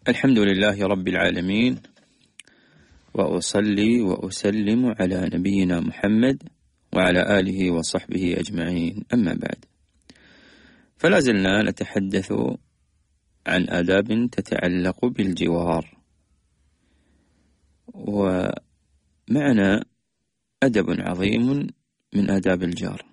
الحمد لله رب العالمين، وأصلي وأسلم على نبينا محمد وعلى آله وصحبه أجمعين، أما بعد. فلا زلنا نتحدث عن آداب تتعلق بالجوار، ومعنا أدب عظيم من آداب الجار،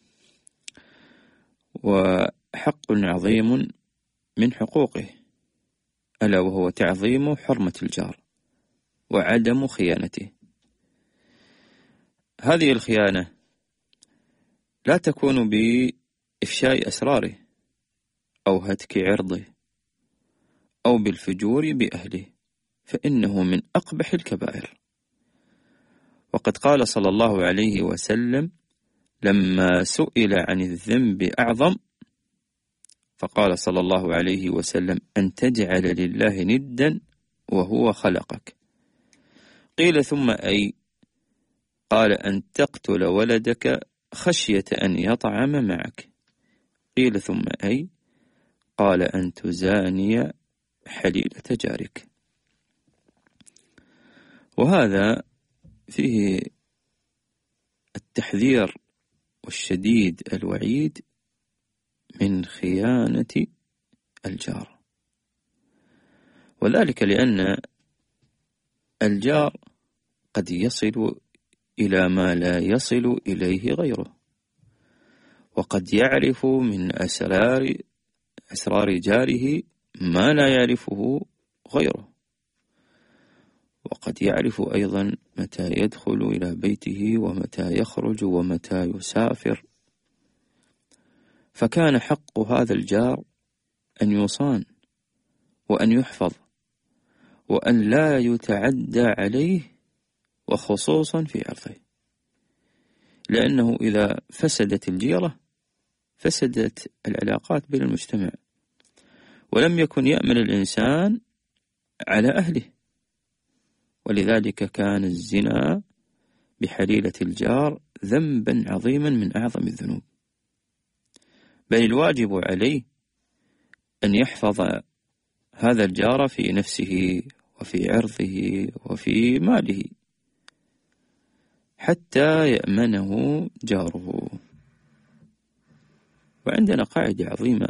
وحق عظيم من حقوقه، ألا وهو تعظيم حرمة الجار وعدم خيانته. هذه الخيانة لا تكون بإفشاء أسراره أو هتك عرضه أو بالفجور بأهله، فإنه من أقبح الكبائر. وقد قال صلى الله عليه وسلم لما سئل عن الذنب أعظم، فقال صلى الله عليه وسلم: أن تجعل لله ندا وهو خلقك. قيل: ثم أي؟ قال: أن تقتل ولدك خشية أن يطعم معك. قيل: ثم أي؟ قال: أن تزاني حليلة جارك. وهذا فيه التحذير والشديد الوعيد من خيانة الجار، وذلك لأن الجار قد يصل إلى ما لا يصل إليه غيره، وقد يعرف من أسرار جاره ما لا يعرفه غيره، وقد يعرف أيضا متى يدخل إلى بيته ومتى يخرج ومتى يسافر. فكان حق هذا الجار أن يصان وأن يحفظ وأن لا يتعدى عليه، وخصوصا في عرضه، لأنه إذا فسدت الجيرة فسدت العلاقات بين المجتمع، ولم يكن يأمن الإنسان على أهله. ولذلك كان الزنا بحليلة الجار ذنبا عظيما من أعظم الذنوب، بل الواجب عليه أن يحفظ هذا الجار في نفسه وفي عرضه وفي ماله حتى يأمنه جاره. وعندنا قاعدة عظيمة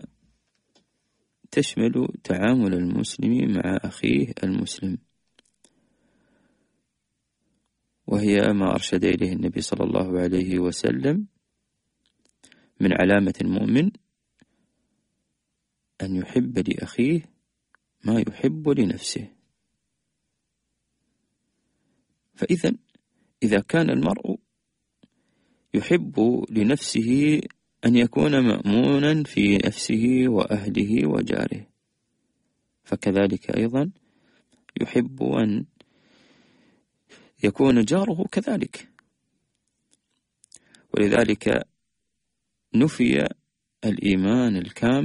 تشمل تعامل المسلم مع أخيه المسلم، وهي ما أرشد إليه النبي صلى الله عليه وسلم: من علامة المؤمن أن يحب لأخيه ما يحب لنفسه. إذا كان المرء يحب لنفسه أن يكون مأمونا في نفسه وأهله وجاره، فكذلك أيضا يحب أن يكون جاره كذلك. ولذلك نفي الإيمان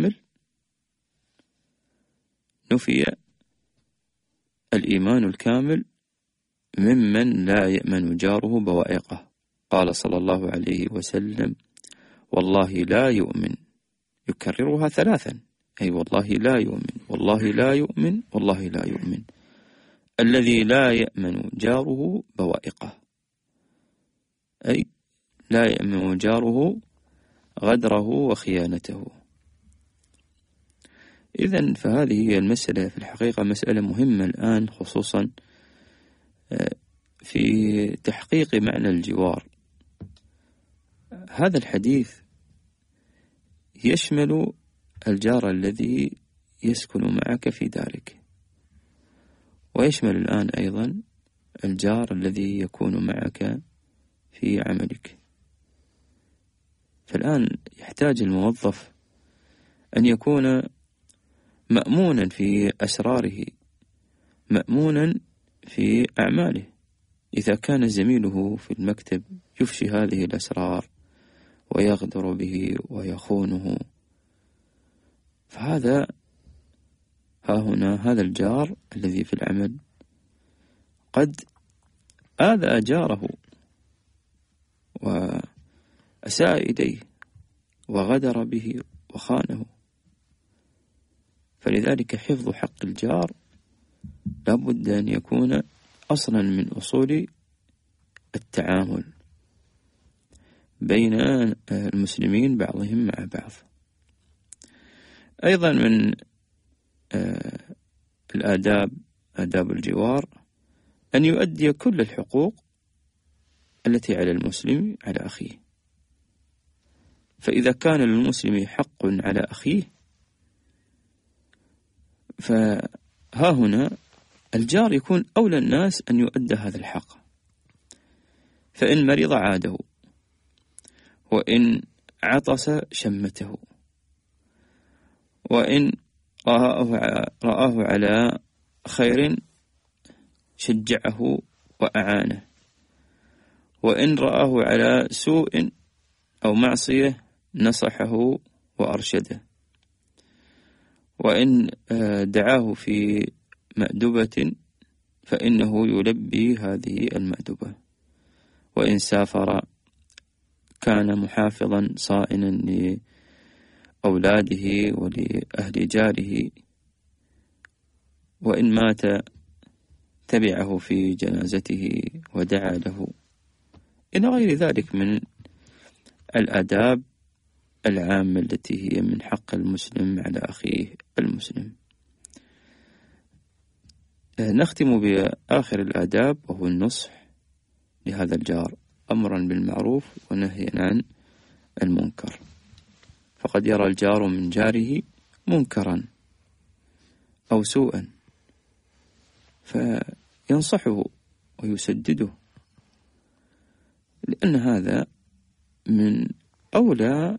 الكامل ممن لا يأمن جاره بوائقه. قال صلى الله عليه وسلم: والله لا يؤمن، يكررها 3، أي والله لا يؤمن، والله لا يؤمن، والله لا يؤمن، الذي لا يأمن جاره بوائقه، أي لا يأمن جاره غدره وخيانته. إذن فهذه هي المسألة في الحقيقة مسألة مهمة الآن، خصوصا في تحقيق معنى الجوار. هذا الحديث يشمل الجار الذي يسكن معك في دارك، ويشمل الآن أيضا الجار الذي يكون معك في عملك. فالآن يحتاج الموظف أن يكون مأمونا في أسراره، مأمونا في أعماله. إذا كان زميله في المكتب يفشي هذه الأسرار ويغدر به ويخونه، فهذا هذا الجار الذي في العمل قد آذى جاره وأساء إليه وغدر به وخانه. فلذلك حفظ حق الجار لابد أن يكون أصلا من أصول التعامل بين المسلمين بعضهم مع بعض. أيضا من آداب الجوار أن يؤدي كل الحقوق التي على المسلم على أخيه. فإذا كان للمسلم حق على أخيه فها هنا الجار يكون أولى الناس أن يؤدى هذا الحق. فإن مرض عاده، وإن عطس شمته، وإن رآه على خير شجعه وأعانه، وإن رآه على سوء أو معصية نصحه وأرشده، وإن دعاه في مأدبة فإنه يلبي هذه المأدبة، وإن سافر كان محافظا صائنا لأولاده ولأهل جاره، وإن مات تبعه في جنازته ودعا له، إلى غير ذلك من الآداب العامة التي هي من حق المسلم على أخيه المسلم. نختم بآخر الآداب وهو النصح لهذا الجار، أمرا بالمعروف ونهيا عن المنكر. فقد يرى الجار من جاره منكرا أو سوءا فينصحه ويسدده، لأن هذا من أولى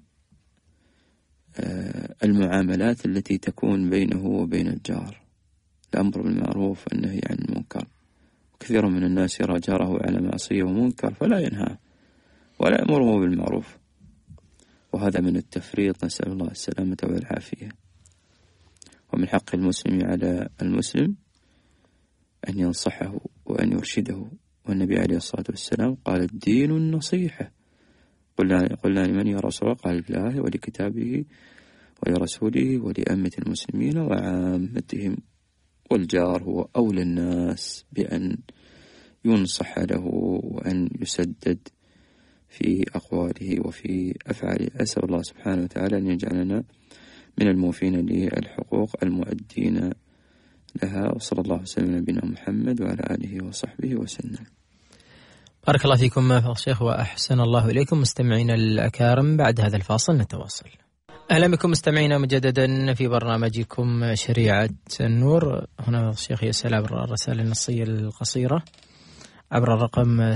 المعاملات التي تكون بينه وبين الجار، الأمر بالمعروف والنهي عن المنكر. كثير من الناس يرى جاره على معصية ومنكر فلا ينهى ولا يأمره بالمعروف، وهذا من التفريط، نسأل الله السلامة والعافية. ومن حق المسلم على المسلم أن ينصحه وأن يرشده، والنبي عليه الصلاة والسلام قال الدين النصيحة. قلنا لمن يا رسول الله؟ قال لله ولكتابه ولرسوله ولأئمة المسلمين وعامتهم. والجار هو أولى الناس بأن ينصح له وأن يسدد في أقواله وفي أفعاله. أسأل الله سبحانه وتعالى أن يجعلنا من الموفين للحقوق المؤدين لها، وصلى الله وسلم على نبينا محمد وعلى آله وصحبه وسلم. بارك الله فيكم فضيلة الشيخ وأحسن الله إليكم. مستمعينا الأكارم، بعد هذا الفاصل نتواصل. أهلا بكم مستمعينا مجددا في برنامجكم شريعة النور. هنا الشيخ يسأل عبر الرسائل النصية القصيرة عبر الرقم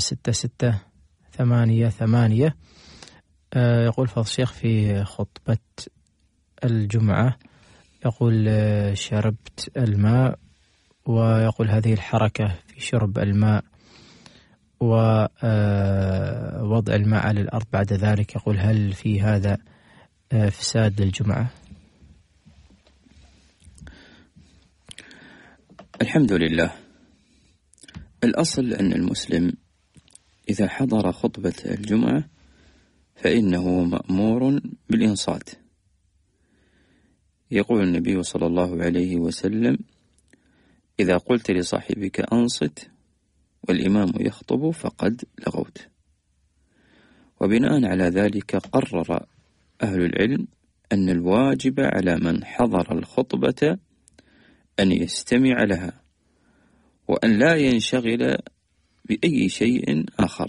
6688. يقول فضل الشيخ في خطبة الجمعة، يقول شربت الماء، ويقول هذه الحركة في شرب الماء ووضع الماء على الأرض بعد ذلك، يقول هل في هذا فساد للجمعة؟ الحمد لله. الأصل أن المسلم إذا حضر خطبة الجمعة فإنه مأمور بالإنصات. يقول النبي صلى الله عليه وسلم: إذا قلت لصاحبك أنصت والإمام يخطب فقد لغوت. وبناء على ذلك قرر أهل العلم أن الواجب على من حضر الخطبة أن يستمع لها وأن لا ينشغل بأي شيء آخر.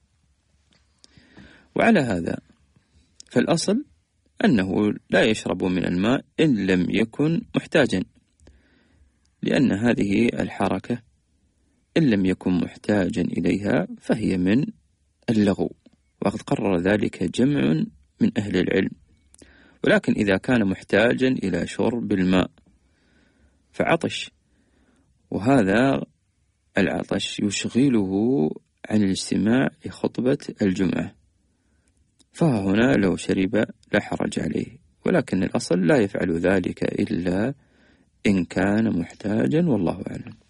وعلى هذا فالأصل أنه لا يشرب من الماء إن لم يكن محتاجا، لأن هذه الحركة إن لم يكن محتاجا إليها فهي من اللغو، وقد قرر ذلك جمع من أهل العلم. ولكن إذا كان محتاجا إلى شرب الماء فعطش، وهذا العطش يشغله عن الاستماع لخطبة الجمعة، فهنا لو شرب لا حرج عليه، ولكن الأصل لا يفعل ذلك إلا إن كان محتاجا، والله أعلم.